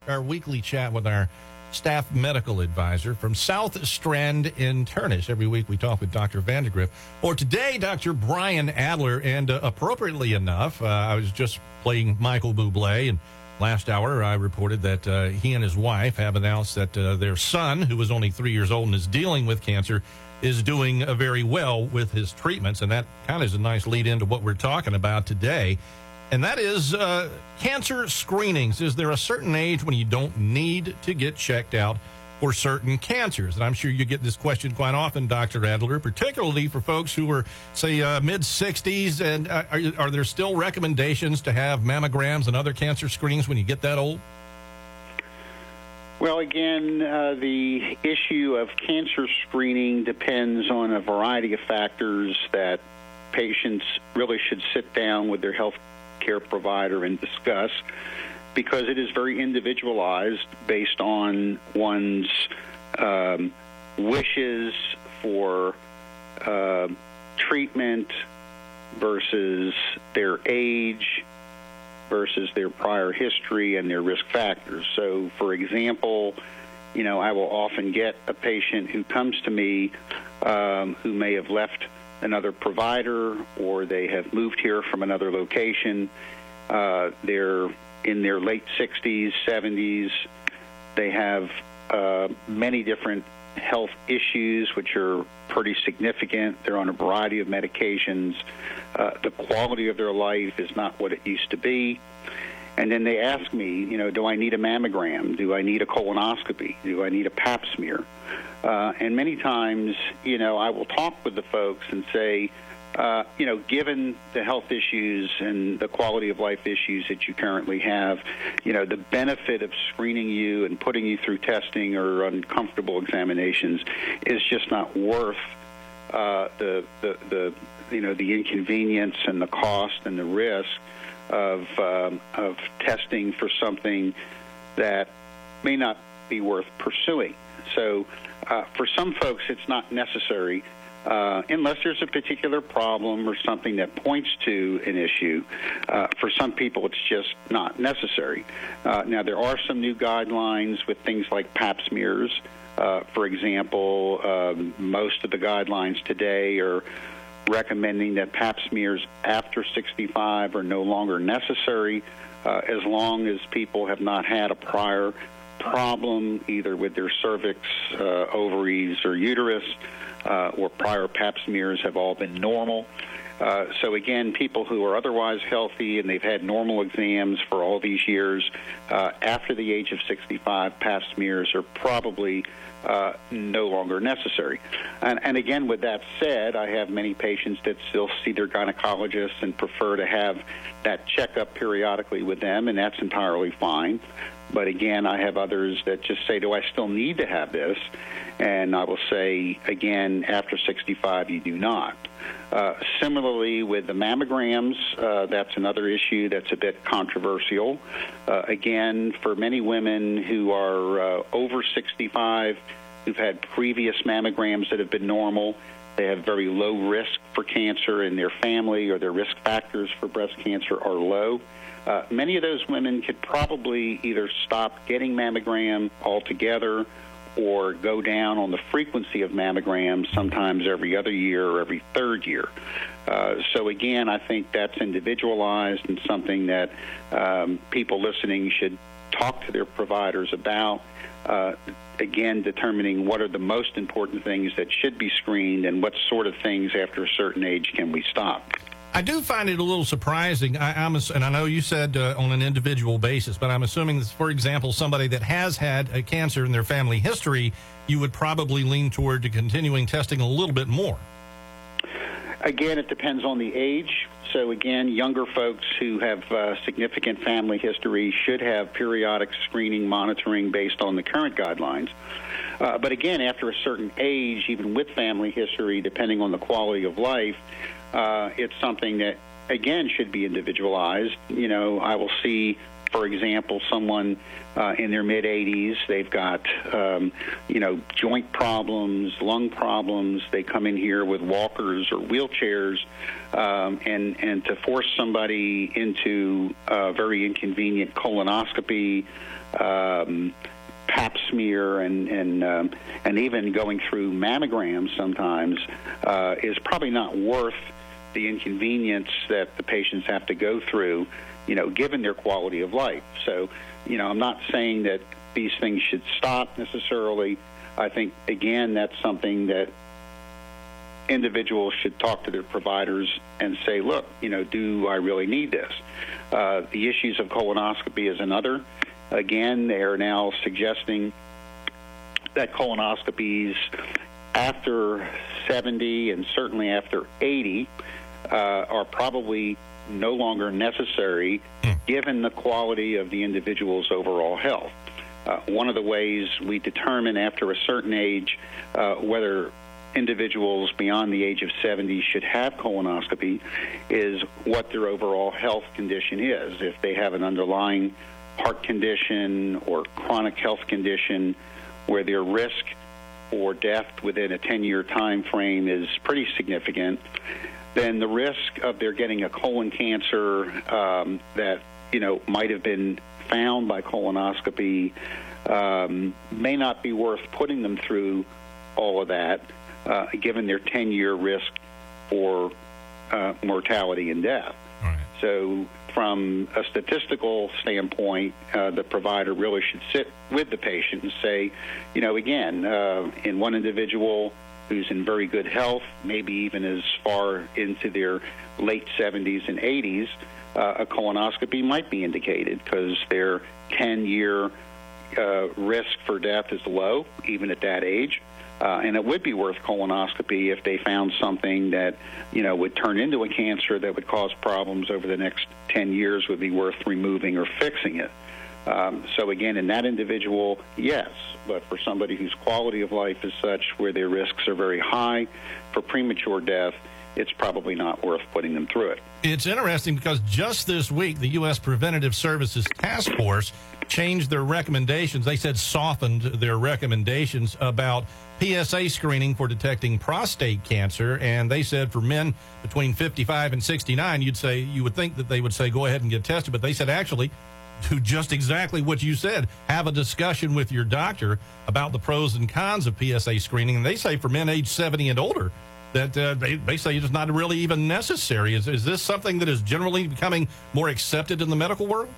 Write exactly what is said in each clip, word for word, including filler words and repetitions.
our weekly chat with our staff medical advisor from South Strand Internist. Every week we talk with Doctor Vandegrift. Or today, Doctor Brian Adler. And uh, appropriately enough, uh, I was just playing Michael Bublé, and last hour I reported that uh, he and his wife have announced that uh, their son, who was only three years old and is dealing with cancer, is doing uh, very well with his treatments. And that kind of is a nice lead into what we're talking about today. And that is uh, cancer screenings. Is there a certain age when you don't need to get checked out for certain cancers? And I'm sure you get this question quite often, Doctor Adler, particularly for folks who are, say, uh, mid-sixties. And uh, are, are there still recommendations to have mammograms and other cancer screenings when you get that old? Well, again, uh, the issue of cancer screening depends on a variety of factors that patients really should sit down with their health care provider and discuss, because it is very individualized based on one's um, wishes for uh, treatment versus their age versus their prior history and their risk factors. So, for example, you know, I will often get a patient who comes to me um, who may have left another provider, or they have moved here from another location. Uh, they're in their late sixties, seventies. They have uh, many different health issues, which are pretty significant. They're on a variety of medications. Uh, the quality of their life is not what it used to be. And then they ask me, you know, do I need a mammogram? Do I need a colonoscopy? Do I need a pap smear? Uh, and many times, you know, I will talk with the folks and say, uh, you know, given the health issues and the quality of life issues that you currently have, you know, the benefit of screening you and putting you through testing or uncomfortable examinations is just not worth uh, the, the, the, you know, the inconvenience and the cost and the risk of um, of testing for something that may not be worth pursuing. So uh, for some folks, it's not necessary uh, unless there's a particular problem or something that points to an issue. Uh, for some people, it's just not necessary. Uh, now, there are some new guidelines with things like pap smears. Uh, for example, um, most of the guidelines today are recommending that pap smears after sixty-five are no longer necessary uh, as long as people have not had a prior problem either with their cervix, uh, ovaries, or uterus, uh, or prior pap smears have all been normal. Uh, so again, people who are otherwise healthy and they've had normal exams for all these years, uh, after the age of sixty-five, pap smears are probably uh, no longer necessary. And, and again, with that said, I have many patients that still see their gynecologists and prefer to have that checkup periodically with them, and that's entirely fine. But again, I have others that just say, do I still need to have this? And I will say, again, after sixty-five, you do not. Uh, similarly, with the mammograms, uh, that's another issue that's a bit controversial. Uh, again, for many women who are uh, over sixty-five, who've had previous mammograms that have been normal, they have very low risk for cancer in their family, or their risk factors for breast cancer are low. Uh, many of those women could probably either stop getting mammogram altogether or go down on the frequency of mammograms, sometimes every other year or every third year. Uh, so again, I think that's individualized and something that um, people listening should talk to their providers about. Uh, again, determining what are the most important things that should be screened and what sort of things after a certain age can we stop. I do find it a little surprising, I, I'm, and I know you said uh, on an individual basis, but I'm assuming that, for example, somebody that has had a cancer in their family history, you would probably lean toward to continuing testing a little bit more. Again, it depends on the age. So again, younger folks who have uh, significant family history should have periodic screening monitoring based on the current guidelines. Uh, but again, after a certain age, even with family history, depending on the quality of life, uh, it's something that, again, should be individualized. You know, I will see for example, someone uh, in their mid eighties, they've got, um, you know, joint problems, lung problems. They come in here with walkers or wheelchairs, um, and, and to force somebody into a very inconvenient colonoscopy, um, pap smear, and and um, and even going through mammograms sometimes uh, is probably not worth the inconvenience that the patients have to go through, you know, given their quality of life. So, you know, I'm not saying that these things should stop necessarily. I think, again, that's something that individuals should talk to their providers and say, look, you know, do I really need this? Uh, the issues of colonoscopy is another. Again, they are now suggesting that colonoscopies after seventy and certainly after eighty uh, are probably no longer necessary given the quality of the individual's overall health. Uh, one of the ways we determine after a certain age uh, whether individuals beyond the age of seventy should have colonoscopy is what their overall health condition is. If they have an underlying heart condition or chronic health condition where their risk for death within a ten-year time frame is pretty significant, then the risk of their getting a colon cancer um, that, you know, might have been found by colonoscopy um, may not be worth putting them through all of that, uh, given their ten-year risk for uh, mortality and death. All right. So from a statistical standpoint, uh, the provider really should sit with the patient and say, you know, again, uh, in one individual who's in very good health, maybe even as far into their late seventies and eighties, uh, a colonoscopy might be indicated because their ten-year uh, risk for death is low, even at that age. Uh, and it would be worth colonoscopy if they found something that, you know, would turn into a cancer that would cause problems over the next ten years, would be worth removing or fixing it. Um, so, again, in that individual, yes. But for somebody whose quality of life is such where their risks are very high for premature death, it's probably not worth putting them through it. It's interesting because just this week, the U S Preventative Services Task Force changed their recommendations. They said softened their recommendations about P S A screening for detecting prostate cancer. And they said for men between fifty-five and sixty-nine, you'd say, you would think that they would say, go ahead and get tested. But they said, actually, do just exactly what you said. Have a discussion with your doctor about the pros and cons of P S A screening. And they say for men age seventy and older, that uh, they, they say it's not really even necessary. Is, is this something that is generally becoming more accepted in the medical world?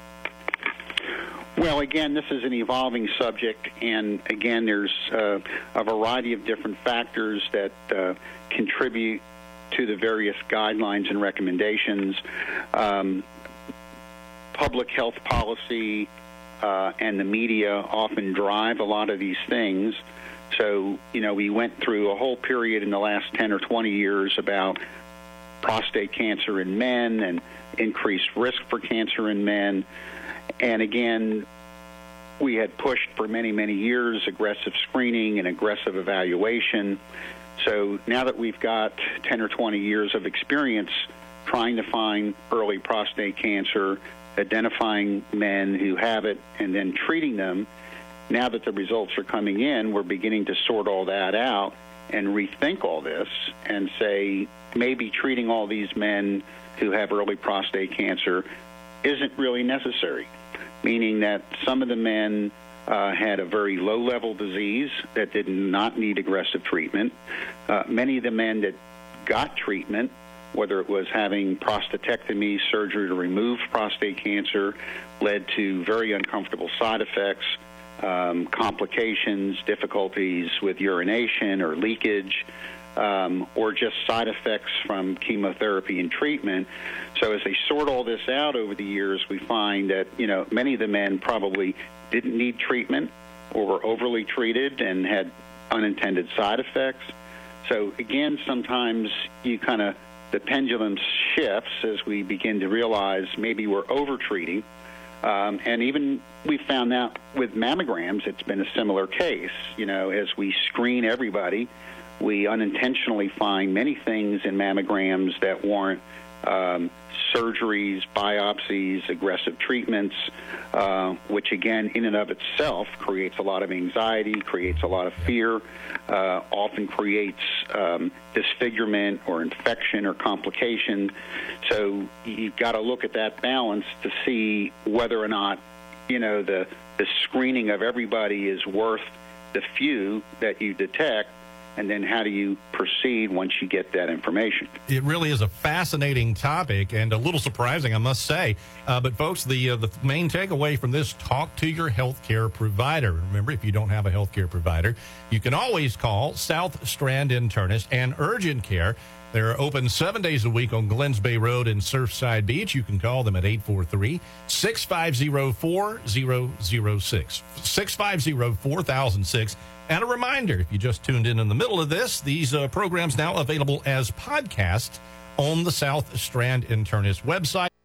Well, again, this is an evolving subject, and again, there's uh, a variety of different factors that uh, contribute to the various guidelines and recommendations. Um, public health policy uh, and the media often drive a lot of these things. So, you know, we went through a whole period in the last ten or twenty years about prostate cancer in men and increased risk for cancer in men. And again, we had pushed for many, many years aggressive screening and aggressive evaluation. So now that we've got ten or twenty years of experience trying to find early prostate cancer, identifying men who have it, and then treating them, now that the results are coming in, we're beginning to sort all that out and rethink all this and say maybe treating all these men who have early prostate cancer isn't really necessary, meaning that some of the men uh, had a very low-level disease that did not need aggressive treatment. Uh, many of the men that got treatment, whether it was having prostatectomy, surgery to remove prostate cancer, led to very uncomfortable side effects, um, complications, difficulties with urination or leakage, um, or just side effects from chemotherapy and treatment. So as they sort all this out over the years, we find that, you know, many of the men probably didn't need treatment or were overly treated and had unintended side effects. So again, sometimes you kind of, the pendulum shifts as we begin to realize maybe we're over-treating. Um, and even we found out with mammograms, it's been a similar case. You know, as we screen everybody, we unintentionally find many things in mammograms that warrant um, surgeries, biopsies, aggressive treatments, uh, which again, in and of itself, creates a lot of anxiety, creates a lot of fear, uh, often creates um, disfigurement or infection or complication. So you've got to look at that balance to see whether or not, you know, the, the screening of everybody is worth the few that you detect. And then how do you proceed once you get that information? It really is a fascinating topic and a little surprising, I must say. Uh, but, folks, the uh, the main takeaway from this, talk to your health care provider. Remember, if you don't have a health care provider, you can always call South Strand Internist and Urgent Care. They're open seven days a week on Glens Bay Road in Surfside Beach. You can call them at eight four three, six five zero, four zero zero six, six five zero, four thousand six. And a reminder, if you just tuned in in the middle of this, these uh, programs now available as podcasts on the South Strand Internist website.